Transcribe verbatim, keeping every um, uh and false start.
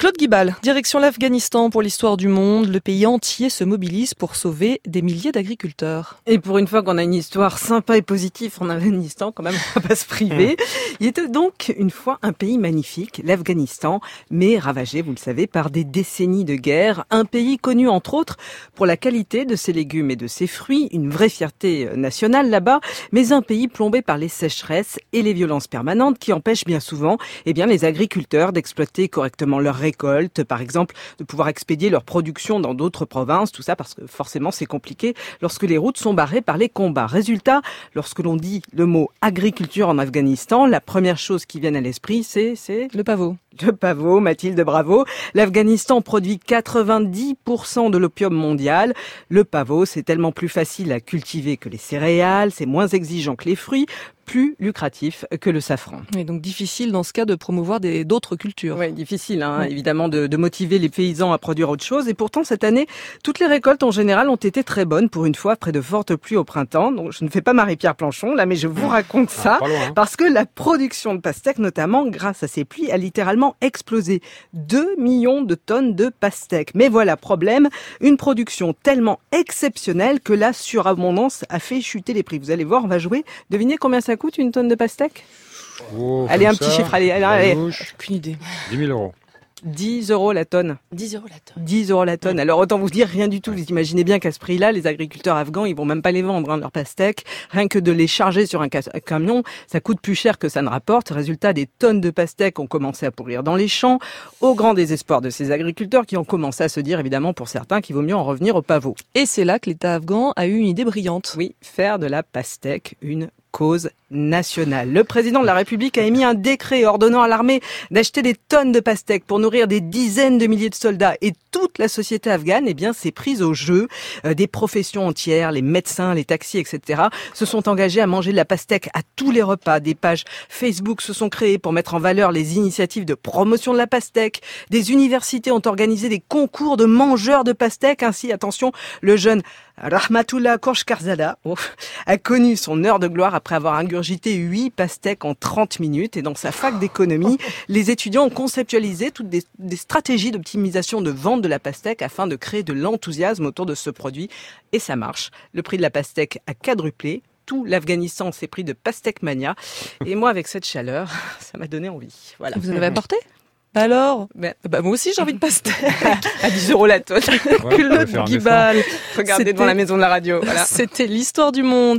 Claude Guibal, direction l'Afghanistan pour l'histoire du monde. Le pays entier se mobilise pour sauver des milliers d'agriculteurs. Et pour une fois qu'on a une histoire sympa et positive en Afghanistan, quand même, on va pas se priver. Il était donc une fois un pays magnifique, l'Afghanistan, mais ravagé, vous le savez, par des décennies de guerre. Un pays connu, entre autres, pour la qualité de ses légumes et de ses fruits, une vraie fierté nationale là-bas, mais un pays plombé par les sécheresses et les violences permanentes qui empêchent bien souvent, eh bien, les agriculteurs d'exploiter correctement leurs récoltes, par exemple, de pouvoir expédier leur production dans d'autres provinces, tout ça parce que forcément c'est compliqué lorsque les routes sont barrées par les combats. Résultat, lorsque l'on dit le mot agriculture en Afghanistan, la première chose qui vient à l'esprit, c'est, c'est... Le pavot. Le pavot, Mathilde, bravo. L'Afghanistan produit quatre-vingt-dix pour cent de l'opium mondial. Le pavot, c'est tellement plus facile à cultiver que les céréales, c'est moins exigeant que les fruits, plus lucratif que le safran. Et donc difficile dans ce cas de promouvoir des, d'autres cultures. Oui, difficile, hein, oui. évidemment, de, de motiver les paysans à produire autre chose. Et pourtant, cette année, toutes les récoltes en général ont été très bonnes pour une fois, après de fortes pluies au printemps. Donc, je ne fais pas Marie-Pierre Planchon, là, mais je vous raconte ça. Ah, loin, hein. Parce que la production de pastèques, notamment grâce à ces pluies, a littéralement explosé. deux millions de tonnes de pastèques. Mais voilà, problème, une production tellement exceptionnelle que la surabondance a fait chuter les prix. Vous allez voir, on va jouer. Devinez combien ça coûte une tonne de pastèques? Oh, Allez, un ça, petit chiffre, allez, allez, allez. Aucune idée. dix mille euros. dix euros la tonne. dix euros la tonne. dix euros la tonne. Alors autant vous dire rien du tout. Vous imaginez bien qu'à ce prix-là, les agriculteurs afghans, ils vont même pas les vendre, hein, leurs pastèques. Rien que de les charger sur un camion, ça coûte plus cher que ça ne rapporte. Résultat, des tonnes de pastèques ont commencé à pourrir dans les champs, au grand désespoir de ces agriculteurs qui ont commencé à se dire, évidemment, pour certains, qu'il vaut mieux en revenir au pavot. Et c'est là que l'État afghan a eu une idée brillante. Oui, faire de la pastèque une cause nationale. Le président de la République a émis un décret ordonnant à l'armée d'acheter des tonnes de pastèques pour nourrir des dizaines de milliers de soldats. Et toute la société afghane, eh bien, s'est prise au jeu. Euh, des professions entières, les médecins, les taxis, et cetera, se sont engagés à manger de la pastèque à tous les repas. Des pages Facebook se sont créées pour mettre en valeur les initiatives de promotion de la pastèque. Des universités ont organisé des concours de mangeurs de pastèques. Ainsi, attention, le jeune Rahmatullah Korshkarzada oh, a connu son heure de gloire après avoir ingurgité huit pastèques en trente minutes. Et dans sa fac d'économie, les étudiants ont conceptualisé toutes des, des stratégies d'optimisation de vente de la pastèque afin de créer de l'enthousiasme autour de ce produit. Et ça marche. Le prix de la pastèque a quadruplé. Tout l'Afghanistan s'est pris de pastèque mania. Et moi, avec cette chaleur, ça m'a donné envie. Voilà. Vous en avez apporté ? Alors, ben, bah moi aussi j'ai envie de pastèque. À dix euros la tonne. Ouais, Claude Guibal. Regardez devant la maison de la radio. Voilà. C'était l'histoire du monde.